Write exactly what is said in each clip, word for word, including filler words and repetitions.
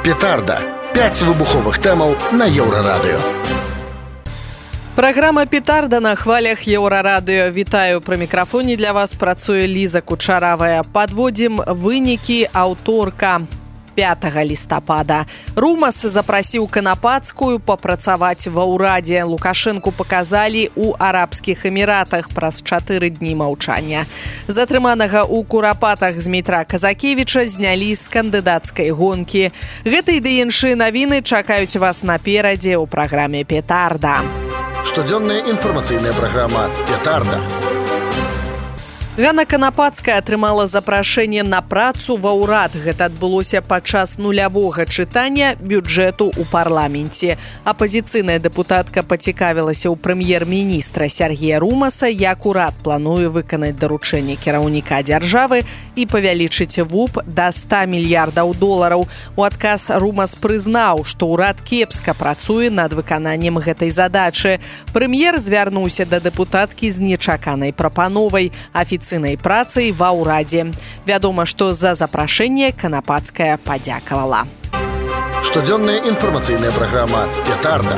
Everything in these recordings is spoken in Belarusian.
Петарда. пяць выбуховых тэмаў на Еўрарадыё. Праграма «Петарда» на хвалях Еўрарадыё. Вітаю, пры мікрафоне для вас працуе Ліза Кучаравая. Падводзім вынікі аўторка пятага лістапада. Румас запрасіў Канапацкую папрацаваць ва ўрадзе. Лукашэнку паказалі ў Арабскіх Эміратах праз чатыры дні маўчання. Затрыманага ў Курапатах Змітра Казакевіча знялі з кандыдацкай гонкі. Гэта і ды іншыя навіны чакаюць вас наперадзе ў праграме «Петарда». Штодзённая інфармацыйная праграма «Петарда». Ганна Канапацкая атрымала запрашэнне на працу ва ўрад. Гэта адбылося падчас нулявога чытання бюджэту ў парламенце. Апазіцыйная дэпутатка пацікавілася ў прэм'ер-міністра Сергея Румаса, як урад плануе выканаць даручэнне кіраўніка дзяржавы і павялічыць вуп да ста мільярдаў долараў. У адказ Румас прызнаў, што ўрад кепска працуе над выкананнем гэтай задачы. Прэм'ер звярнуўся да дэпутаткі з нечаканай прапановай афіцыйнай працай ва ўрадзе. Вядома, што за запрашэнне Канапацкая падзякавала. Штодзённая інфармацыйная праграма «Петарда».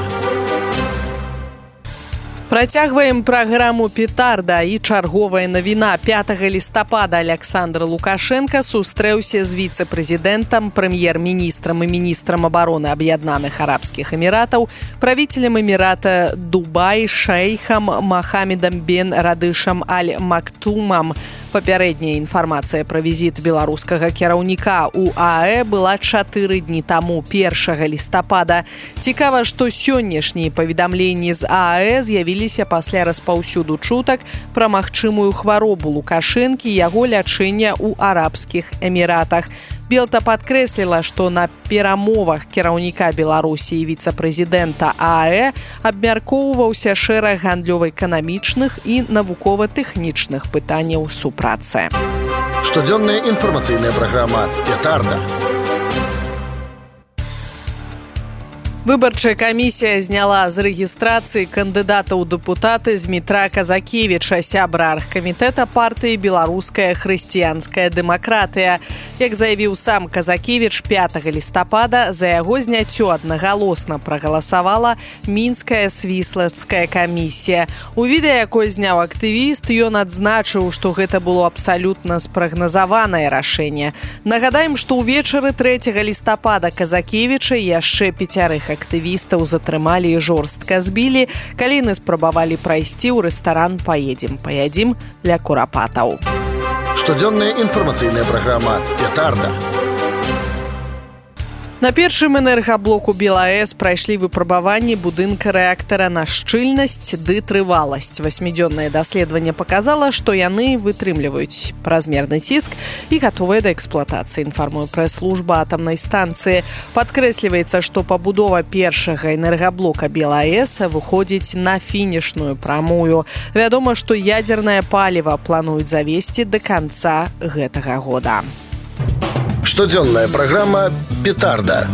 Працягваем праграму «Петарда» і чарговая навіна. пятага лістапада Александр Лукашенко сустрэўся з віцэ-прэзідэнтам, прэм'ер-міністрам і міністрам абароны Аб'яднаных Арабскіх Эміратаў, правіцелем Эмірата Дубай шэйхам Махамедам бен Радышам Аль-Мактумам. Папярэдняя інфармацыя пра візіт беларускага кіраўніка ў АЭ была чатыры дні таму, першага лістапада. Цікава, што сённяшнія паведамленні з АЭ з'явіліся пасля распаўсюду чутак пра магчымую хваробу Лукашэнкі і яго лячэння ў Арабскіх Эміратах. Белта падкрэсліла, што на перамовах кіраўніка Беларусі і віцэ-прэзідэнта АЭ абмяркоўваўся шэраг гандлёва-эканамічных і навукова-тэхнічных пытанняў супрацы. Штодзённая інфармацыйная праграма «Петарда». Выбарчая камісія зняла з рэгістрацыі кандыдата ў дэпутаты Змітра Казакевіча, сябра аргкамітэта партыі «Беларуская хрысціянская дэмакратыя». Як заявіў сам Казакевіч, пятага лістапада за яго зняццё аднагалосна прагаласавала Мінская свіслацкая камісія. У відэа, якое зняў актывіст, ён адзначыў, што гэта было абсалютна спрагназаванае рашэнне. Нагадаем, што ўвечары трэцяга лістапада Казакевіча яшчэ пяцярых актывістаў затрымалі і жорстка збілі, калі яны спрабавалі прайсці ў рэстаран «Паедзем, паядзім» для курапатаў. Штодзённая інфармацыйная праграма «Петарда». На першым энергаблоку БелАЭС прайшлі выпрабаванні будынка рэактара на шчыльнасць ды трываласць. Васьмідзённае даследаванне паказала, што яны вытрымліваюць празмерны ціск і гатовыя да эксплуатацыі, інфармуе прэс-служба атамнай станцыі. Падкрэсліваецца, што пабудова першага энергаблока БелАЭС выходзіць на фінішную прамую. Вядома, што ядзернае паліва плануюць завесці да канца гэтага года. Штодзённая праграма «Петарда».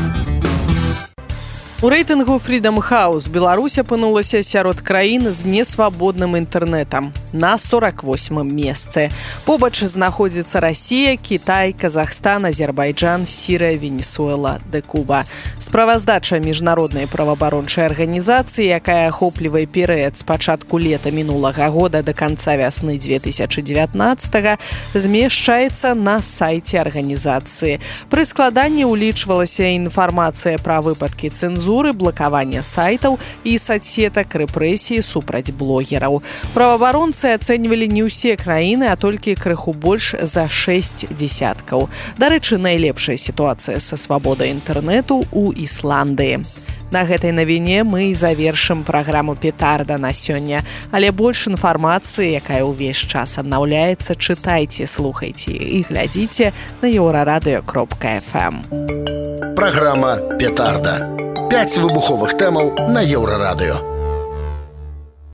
У рэйтынгу Freedom House Беларусь апынулася сярод краін з несвабодным інтэрнэтам на сорок восьмым месцы. Побач знаходзіцца Расія, Кітай, Казахстан, Азербайджан, Сірыя, Венесуэла ды Куба. Справаздача міжнароднай праваабарончай арганізацыі, якая ахоплівае перыяд з пачатку лета мінулага года да канца вясны дзве тысячы дзевятнаццатага, змешчаецца на сайце арганізацыі. Пры складанні ўлічвалася інфармацыя пра выпадкі цэнзуры, блакавання сайтаў і соцсетак, рэпрэсіі супраць блогераў. Праваабаронцы ацэньвалі не ўсе краіны, а толькі крыху больш за шэсць дзесяткаў. Дарэчы, найлепшая сітуацыя са свабодай інтэрнэту ў Ісландыі. На гэтай навіне мы і завершым праграму «Петарда» на сёння. Але больш інфармацыі, якая ўвесь час аднаўляецца, чытайце, слухайце і глядзіце на еўрарадыё кропка эф эм. Праграма «Петарда». пяць выбуховых тэмаў на Еўрарадыё.